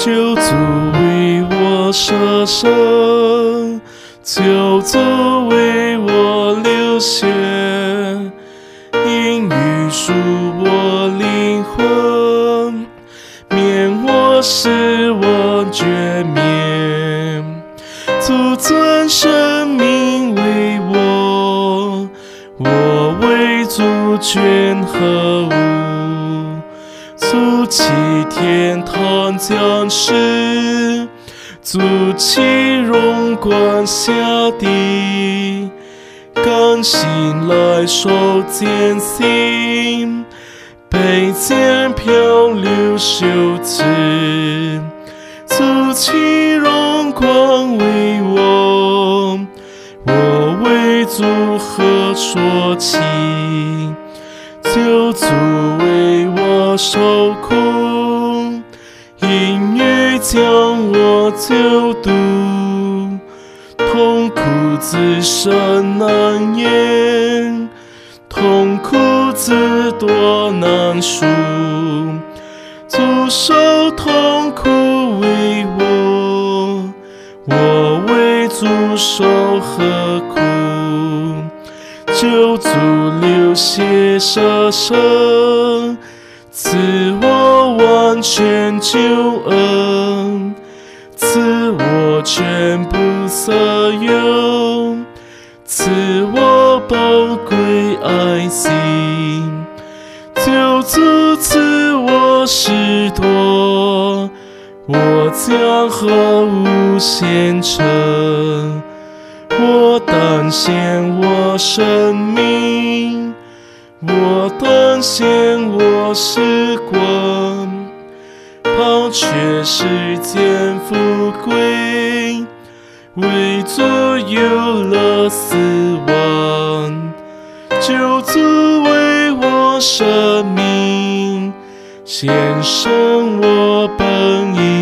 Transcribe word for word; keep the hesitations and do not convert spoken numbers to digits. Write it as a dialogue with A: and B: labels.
A: 救主为我舍身，救主为我流血，因雨赎我灵魂，免我使我绝灭。主尊生命为我，我为主权和物。主起天堂降世，主起荣光下地，刚醒来受艰辛，被剑漂流羞耻。主起荣光为我，我为主何说起？救主为我受苦，因雨将我救度，痛苦自身难言，痛苦自多难数。主受痛苦为我，我为主受何苦？救主流血舍身，赐我完全救恩，赐我全部所有，赐我宝贵爱心。救主赐我许多，我将何物献呈？我当献我生命，我当献我时光，抛却世间富贵，为主有了死亡。救主为我舍命，献上我本意。